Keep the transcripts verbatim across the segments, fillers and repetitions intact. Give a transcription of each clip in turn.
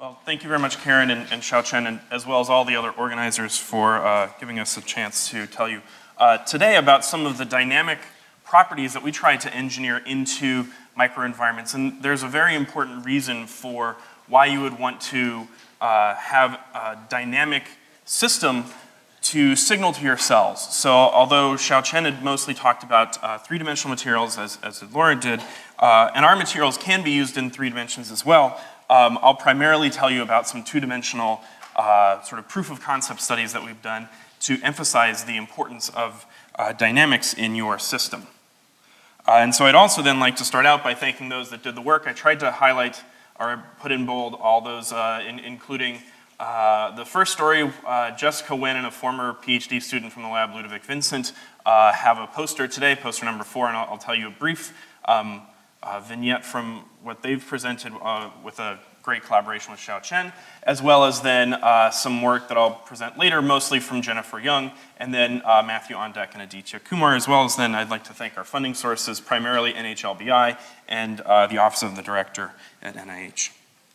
Well, thank you very much, Karen and, and Xiaochen, and as well as all the other organizers for uh, giving us a chance to tell you uh, today about some of the dynamic properties that we try to engineer into microenvironments. And there's a very important reason for why you would want to uh, have a dynamic system to signal to your cells. So although Xiaochen had mostly talked about uh, three-dimensional materials, as, as Laura did, uh, and our materials can be used in three dimensions as well, um, I'll primarily tell you about some two-dimensional uh, sort of proof of concept studies that we've done to emphasize the importance of uh, dynamics in your system. Uh, and so I'd also then like to start out by thanking those that did the work. I tried to highlight or put in bold all those, uh, in, including Uh, the first story, uh, Jessica Wynn and a former PhD student from the lab, Ludovic Vincent, uh, have a poster today, poster number four, and I'll, I'll tell you a brief um, uh, vignette from what they've presented uh, with a great collaboration with Xiaochen, as well as then uh, some work that I'll present later, mostly from Jennifer Young, and then uh, Matthew Ondek and Aditya Kumar, as well as then I'd like to thank our funding sources, primarily N H L B I and uh, the Office of the Director at N I H.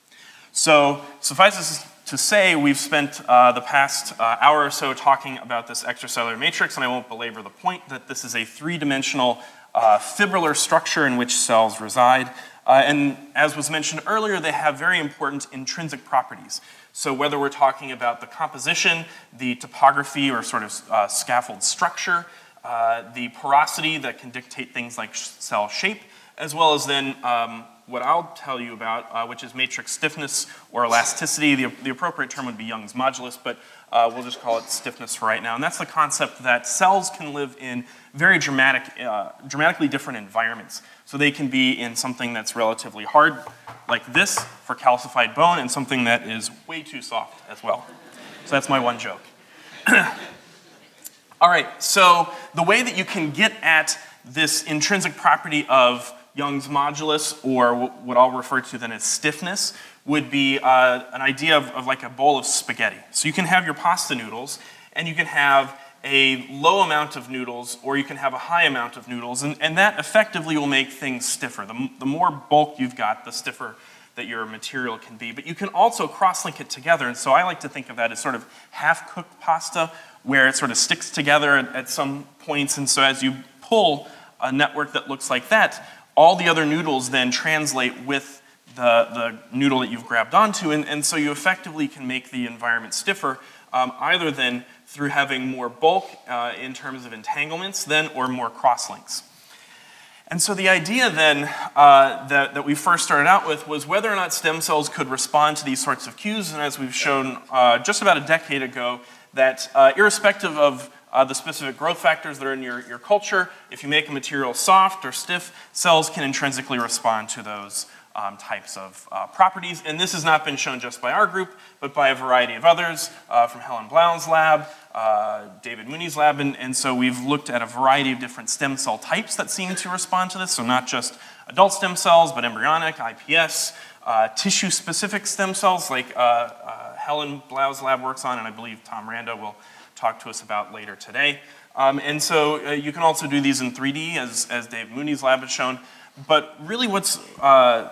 So suffice it to say, we've spent uh, the past uh, hour or so talking about this extracellular matrix, and I won't belabor the point that this is a three-dimensional uh, fibrillar structure in which cells reside. Uh, and as was mentioned earlier, they have very important intrinsic properties. So whether we're talking about the composition, the topography or sort of uh, scaffold structure, uh, the porosity that can dictate things like cell shape, as well as then um, what I'll tell you about, uh, which is matrix stiffness or elasticity. The, the appropriate term would be Young's modulus, but uh, we'll just call it stiffness for right now. And that's the concept that cells can live in very dramatic, uh, dramatically different environments. So they can be in something that's relatively hard, like this, for calcified bone, and something that is way too soft as well. So that's my one joke. All right, so the way that you can get at this intrinsic property of Young's modulus, or what I'll refer to then as stiffness, would be uh, an idea of, of like a bowl of spaghetti. So you can have your pasta noodles, and you can have a low amount of noodles, or you can have a high amount of noodles, and, and that effectively will make things stiffer. The, the more bulk you've got, the stiffer that your material can be. But you can also cross-link it together, and so I like to think of that as sort of half-cooked pasta, where it sort of sticks together at, at some points, and so as you pull a network that looks like that, all the other noodles then translate with the, the noodle that you've grabbed onto, and, and so you effectively can make the environment stiffer, um, either then through having more bulk uh, in terms of entanglements then, or more crosslinks. And so the idea then uh, that, that we first started out with was whether or not stem cells could respond to these sorts of cues, and as we've shown uh, just about a decade ago, that uh, irrespective of Uh, the specific growth factors that are in your, your culture, if you make a material soft or stiff, cells can intrinsically respond to those um, types of uh, properties. And this has not been shown just by our group, but by a variety of others, uh, from Helen Blount's lab, uh, David Mooney's lab, and, and so we've looked at a variety of different stem cell types that seem to respond to this, so not just adult stem cells, but embryonic, I P S, uh, tissue-specific stem cells like uh, uh, Helen Blount's lab works on, and I believe Tom Randa will talk to us about later today. Um, and so uh, you can also do these in three D, as, as Dave Mooney's lab has shown. But really what's, uh, uh,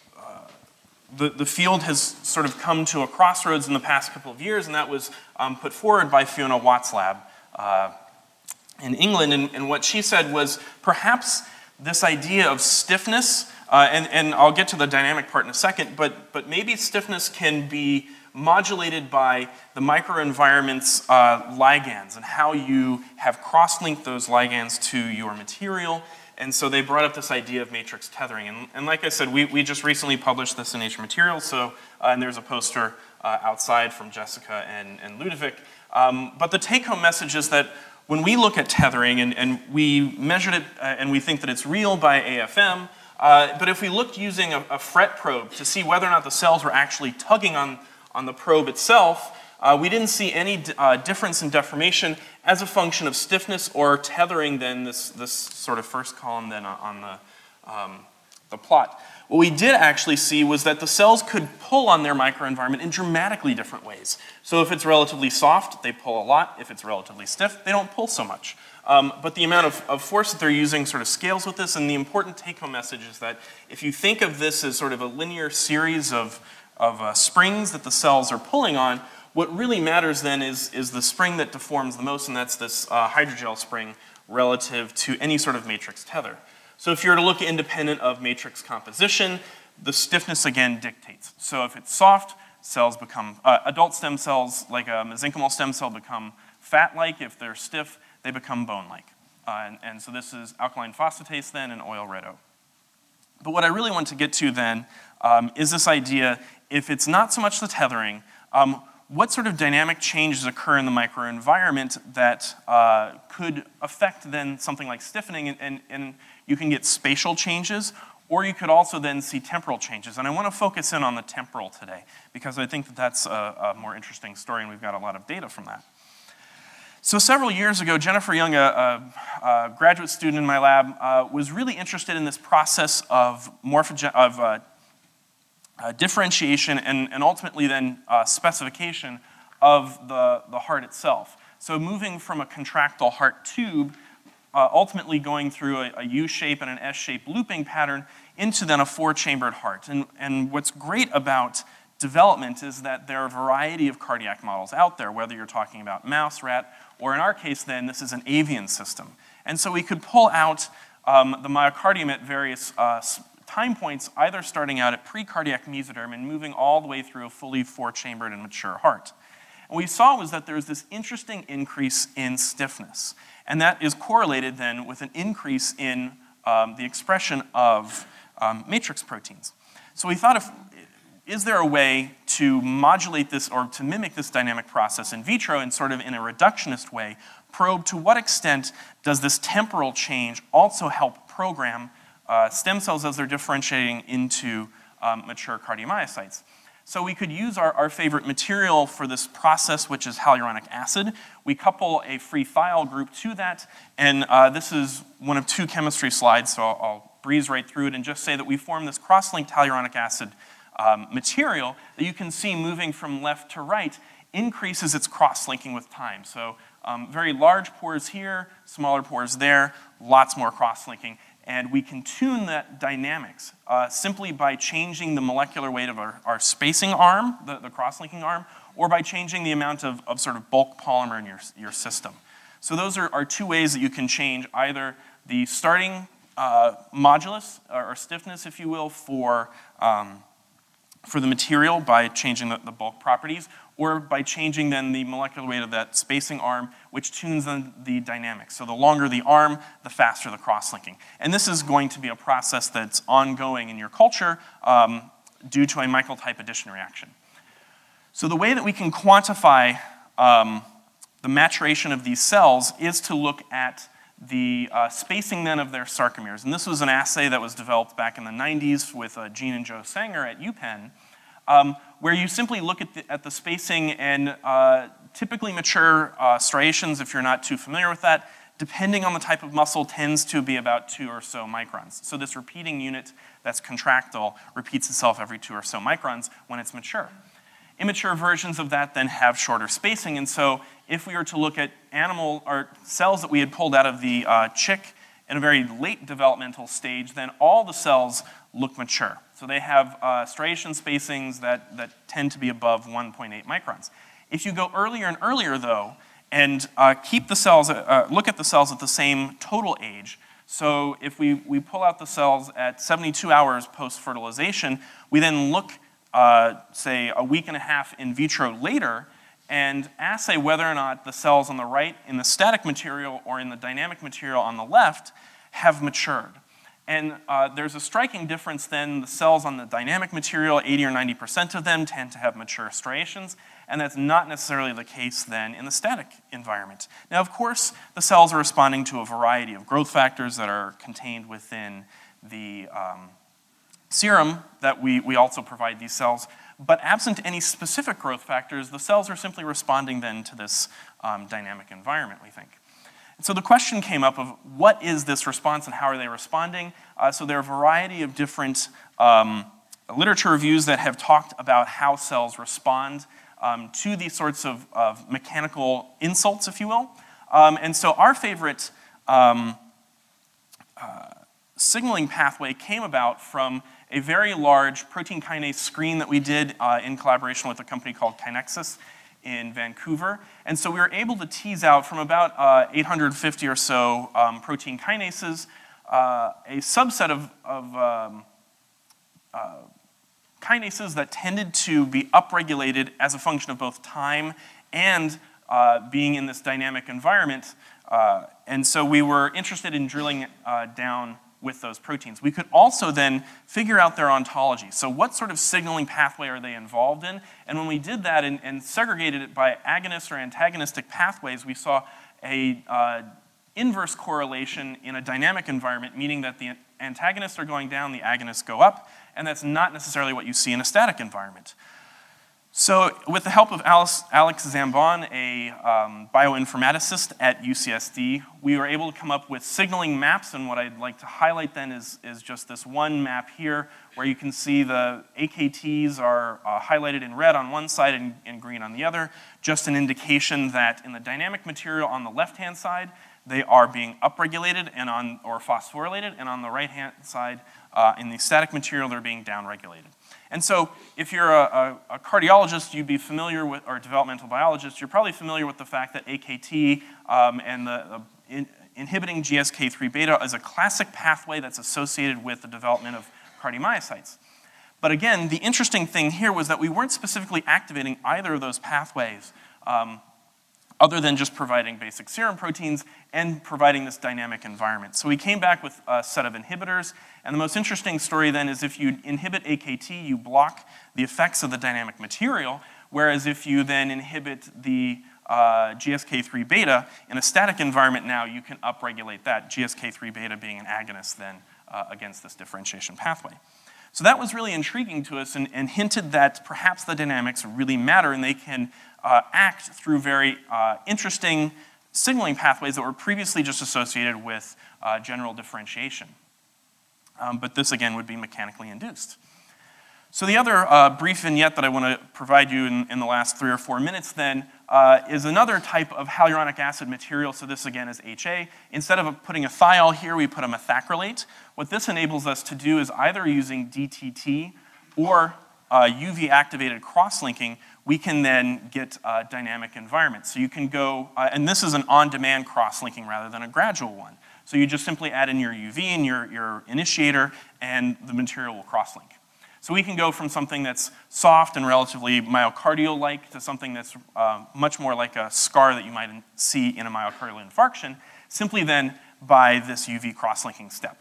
the, the field has sort of come to a crossroads in the past couple of years, and that was um, put forward by Fiona Watt's lab uh, in England. And, and what she said was perhaps this idea of stiffness, uh, and, and I'll get to the dynamic part in a second, but, but maybe stiffness can be modulated by the microenvironment's uh, ligands and how you have cross-linked those ligands to your material. And so they brought up this idea of matrix tethering. And, and like I said, we, we just recently published this in Nature Materials, so, uh, and there's a poster uh, outside from Jessica and, and Ludovic. Um, but the take-home message is that when we look at tethering, and, and we measured it, uh, and we think that it's real by A F M, uh, but if we looked using a, a FRET probe to see whether or not the cells were actually tugging on on the probe itself, uh, we didn't see any uh, difference in deformation as a function of stiffness or tethering then this, this sort of first column then on the, um, the plot. What we did actually see was that the cells could pull on their microenvironment in dramatically different ways. So if it's relatively soft, they pull a lot. If it's relatively stiff, they don't pull so much. Um, but the amount of, of force that they're using sort of scales with this, and the important take-home message is that if you think of this as sort of a linear series of of uh, springs that the cells are pulling on. What really matters then is, is the spring that deforms the most, and that's this uh, hydrogel spring relative to any sort of matrix tether. So if you were to look independent of matrix composition, the stiffness again dictates. So if it's soft, cells become, uh, adult stem cells like a mesenchymal stem cell become fat-like. If they're stiff, they become bone-like. Uh, and, and so this is alkaline phosphatase then and oil red O. But what I really want to get to then um, is this idea, if it's not so much the tethering, um, what sort of dynamic changes occur in the microenvironment that uh, could affect then something like stiffening, and, and, and you can get spatial changes, or you could also then see temporal changes. And I want to focus in on the temporal today, because I think that that's a, a more interesting story, and we've got a lot of data from that. So several years ago, Jennifer Young, a, a, a graduate student in my lab, uh, was really interested in this process of, morphogen of uh, uh, differentiation and, and ultimately then uh, specification of the, the heart itself. So moving from a contractile heart tube, uh, ultimately going through a, a U-shape and an S-shaped looping pattern into then a four-chambered heart. And, and what's great about development is that there are a variety of cardiac models out there, whether you're talking about mouse, rat, or in our case then, this is an avian system. And so we could pull out um, the myocardium at various uh, time points, either starting out at precardiac mesoderm and moving all the way through a fully four-chambered and mature heart. And what we saw was that there's this interesting increase in stiffness. And that is correlated then with an increase in um, the expression of um, matrix proteins. So we thought, if, is there a way to modulate this or to mimic this dynamic process in vitro and sort of in a reductionist way, probe to what extent does this temporal change also help program uh, stem cells as they're differentiating into um, mature cardiomyocytes? So we could use our, our favorite material for this process, which is hyaluronic acid. We couple a free thiol group to that, and uh, this is one of two chemistry slides, so I'll, I'll breeze right through it and just say that we form this cross-linked hyaluronic acid um, material that you can see moving from left to right increases its cross-linking with time. So um, very large pores here, smaller pores there, lots more cross-linking. And we can tune that dynamics uh, simply by changing the molecular weight of our, our spacing arm, the, the cross-linking arm, or by changing the amount of, of sort of bulk polymer in your, your system. So those are, are two ways that you can change either the starting uh, modulus, or, or stiffness, if you will, for, um, for the material by changing the, the bulk properties, or by changing then the molecular weight of that spacing arm, which tunes the, the dynamics. So the longer the arm, the faster the cross-linking. And this is going to be a process that's ongoing in your culture um, due to a Michael-type addition reaction. So the way that we can quantify um, the maturation of these cells is to look at the uh, spacing then of their sarcomeres. And this was an assay that was developed back in the nineties with uh, Jean and Joe Sanger at UPenn, Um, where you simply look at the, at the spacing and uh, typically mature uh, striations, if you're not too familiar with that, depending on the type of muscle, tends to be about two or so microns. So this repeating unit that's contractile repeats itself every two or so microns when it's mature. Immature versions of that then have shorter spacing, and so if we were to look at animal or cells that we had pulled out of the uh, chick in a very late developmental stage, then all the cells look mature. So they have uh, striation spacings that, that tend to be above one point eight microns. If you go earlier and earlier, though, and uh, keep the cells, uh, look at the cells at the same total age, so if we, we pull out the cells at seventy-two hours post-fertilization, we then look, uh, say, a week and a half in vitro later, and assay whether or not the cells on the right in the static material or in the dynamic material on the left have matured. And uh, there's a striking difference then. The cells on the dynamic material, eighty or ninety percent of them tend to have mature striations, and that's not necessarily the case then in the static environment. Now, of course, the cells are responding to a variety of growth factors that are contained within the um, serum that we, we also provide these cells, but absent any specific growth factors, the cells are simply responding then to this um, dynamic environment, we think. So the question came up of what is this response and how are they responding? Uh, so there are a variety of different um, literature reviews that have talked about how cells respond um, to these sorts of, of mechanical insults, if you will. Um, and so our favorite um, uh, signaling pathway came about from a very large protein kinase screen that we did uh, in collaboration with a company called Kinexus in Vancouver. And so we were able to tease out from about uh, eight hundred fifty or so um, protein kinases, uh, a subset of, of um, uh, kinases that tended to be upregulated as a function of both time and uh, being in this dynamic environment. Uh, and so we were interested in drilling uh, down with those proteins. We could also then figure out their ontology. So what sort of signaling pathway are they involved in? And when we did that and, and segregated it by agonist or antagonistic pathways, we saw a uh, inverse correlation in a dynamic environment, meaning that the antagonists are going down, the agonists go up, and that's not necessarily what you see in a static environment. So with the help of Alex, Alex Zambon, a um, bioinformaticist at U C S D, we were able to come up with signaling maps, and what I'd like to highlight then is, is just this one map here, where you can see the A K Ts are uh, highlighted in red on one side and, and green on the other, just an indication that in the dynamic material on the left-hand side, they are being upregulated and on, or phosphorylated, and on the right-hand side, uh, in the static material, they're being downregulated. And so if you're a, a, a cardiologist, you'd be familiar with, or a developmental biologist, you're probably familiar with the fact that A K T um, and the, the in, inhibiting G S K three beta is a classic pathway that's associated with the development of cardiomyocytes. But again, the interesting thing here was that we weren't specifically activating either of those pathways, um, other than just providing basic serum proteins and providing this dynamic environment. So we came back with a set of inhibitors, and the most interesting story then is if you inhibit A K T, you block the effects of the dynamic material, whereas if you then inhibit the uh, G S K three beta, in a static environment now, you can upregulate that, G S K three beta being an agonist then uh, against this differentiation pathway. So that was really intriguing to us and, and hinted that perhaps the dynamics really matter and they can uh, act through very uh, interesting signaling pathways that were previously just associated with uh, general differentiation. Um, but this, again, would be mechanically induced. So the other uh, brief vignette that I want to provide you in, in the last three or four minutes then uh, is another type of hyaluronic acid material. So this, again, is H A. Instead of putting a thiol here, we put a methacrylate. What this enables us to do is either using D T T or uh, U V-activated cross-linking, we can then get a dynamic environment. So you can go, uh, and this is an on-demand cross-linking rather than a gradual one. So you just simply add in your U V and your, your initiator, and the material will cross-link. So we can go from something that's soft and relatively myocardial-like to something that's uh, much more like a scar that you might see in a myocardial infarction, simply then by this U V cross-linking step.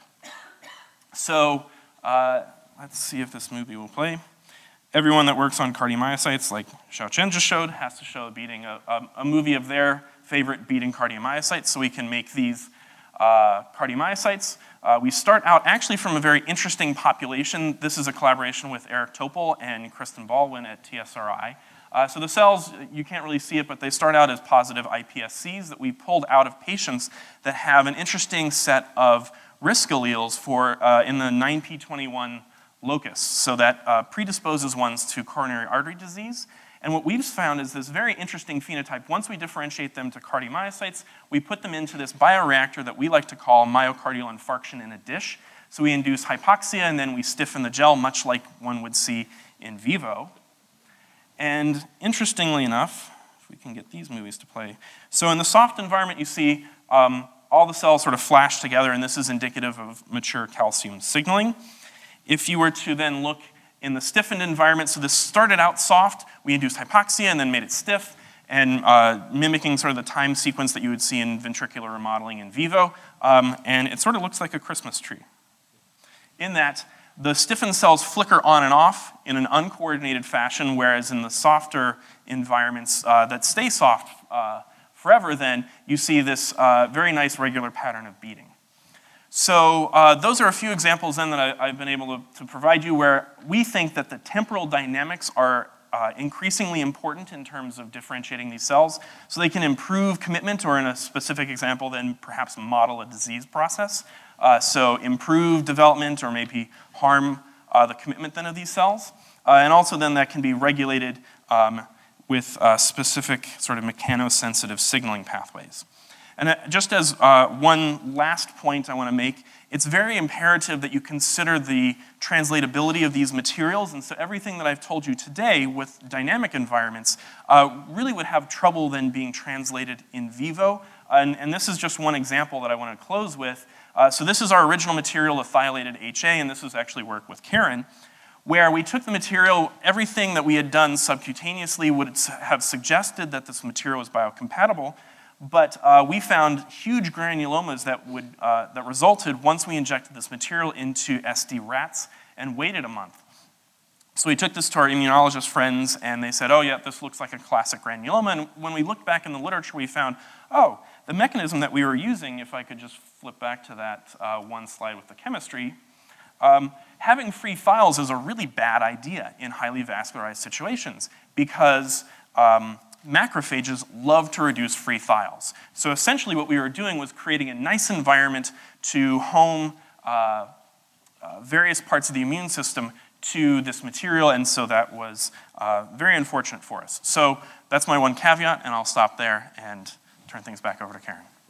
So uh, let's see if this movie will play. Everyone that works on cardiomyocytes, like Xiaochen just showed, has to show a beating, a, a, a movie of their favorite beating cardiomyocytes, so we can make these uh, cardiomyocytes. Uh, we start out actually from a very interesting population. This is a collaboration with Eric Topol and Kristen Baldwin at T S R I. Uh, so the cells, you can't really see it, but they start out as positive I P S Cs that we pulled out of patients that have an interesting set of risk alleles for uh, in the nine p twenty-one locus, so that uh, predisposes ones to coronary artery disease. And what we've found is this very interesting phenotype. Once we differentiate them to cardiomyocytes, we put them into this bioreactor that we like to call myocardial infarction in a dish. So we induce hypoxia, and then we stiffen the gel, much like one would see in vivo. And interestingly enough, if we can get these movies to play. So in the soft environment, you see um, all the cells sort of flash together, and this is indicative of mature calcium signaling. If you were to then look in the stiffened environment, so this started out soft, we induced hypoxia and then made it stiff, and uh, mimicking sort of the time sequence that you would see in ventricular remodeling in vivo, um, and it sort of looks like a Christmas tree. In that, the stiffened cells flicker on and off in an uncoordinated fashion, whereas in the softer environments uh, that stay soft uh, forever, then you see this uh, very nice regular pattern of beating. So uh, those are a few examples then that I, I've been able to, to provide you where we think that the temporal dynamics are uh, increasingly important in terms of differentiating these cells, so they can improve commitment, or in a specific example then perhaps model a disease process. Uh, so improve development or maybe harm uh, the commitment then of these cells. Uh, and also then that can be regulated um, with uh, specific sort of mechanosensitive signaling pathways. And just as uh, one last point I want to make it's very imperative that you consider the translatability of these materials, and so everything that I've told you today with dynamic environments uh, really would have trouble then being translated in vivo, and, and this is just one example that I want to close with. Uh, so this is our original material of thiolated H A, and this was actually work with Karen, where we took the material, everything that we had done subcutaneously would have suggested that this material was biocompatible, but uh, we found huge granulomas that, would, uh, that resulted once we injected this material into S D rats and waited a month. So we took this to our immunologist friends, and they said, oh yeah, this looks like a classic granuloma, and when we looked back in the literature, we found, oh, the mechanism that we were using, if I could just flip back to that uh, one slide with the chemistry, um, having free files is a really bad idea in highly vascularized situations because um, macrophages love to reduce free files. So essentially what we were doing was creating a nice environment to home uh, uh, various parts of the immune system to this material, and so that was uh, very unfortunate for us. So that's my one caveat, and I'll stop there and turn things back over to Karen.